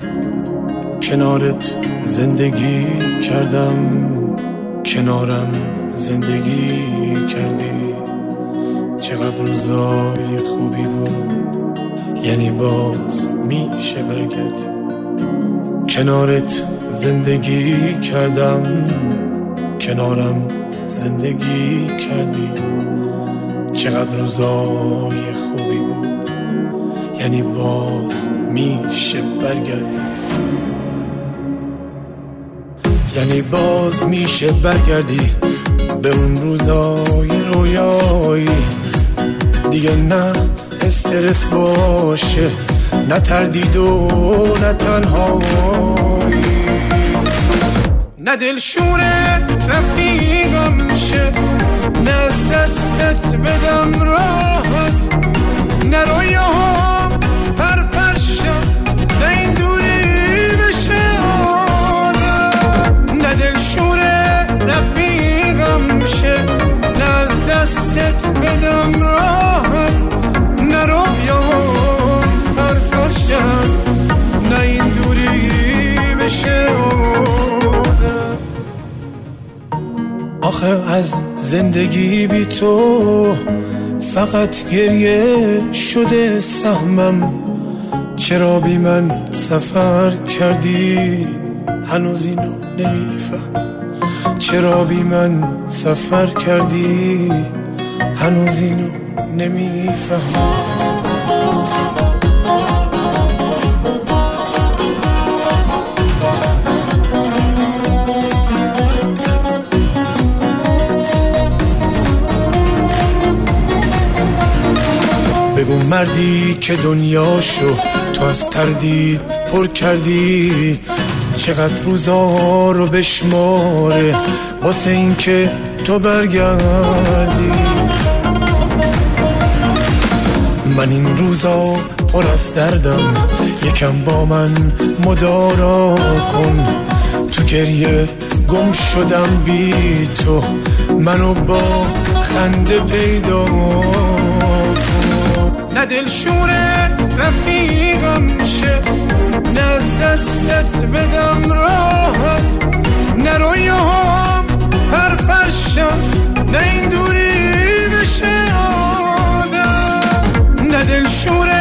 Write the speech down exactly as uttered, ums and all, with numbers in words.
کنارت زندگی کردم، کنارم زندگی کردی. چقدر روزای خوبی بود، یعنی باز میشه برگردی. کنارت زندگی کردم، کنارم زندگی کردی. چقدر روزای خوبی بود، یعنی باز میشه برگردی. یعنی باز میشه برگردی به اون روزای رویایی. دیگه نه استرس باشه، نه تردید و نه تنهایی، نه دلشوره رفیقم شه، نه از دستت بدم راحت، نه رویاهام پرپرشم، نه این دوری بشه عادت. نه دلشوره رفیقم شه، نه از دستت بدم راحت، نه رویاهام پرپرشم، نه این دوری بشه عادت. آخه از زندگی بی تو فقط گریه شده سهمم. چرا بی من سفر کردی هنوز اینو نمیفهم. چرا بی من سفر کردی هنوز اینو نمیفهم. بگو مردی که دنیاشو تو از تردید پر کردی، چقدر روزا رو بشماره واسه این که تو برگردی. من این روزا پر از دردم، یکم با من مدارا کن. تو گریه گم شدم بی تو، منو با خنده پیدا کن. نه دلشوره رفیقم شه، نه از دستت بدم راحت، نه رویاهام پرپرشم، نه این دوری بشه عادت. نه دلشوره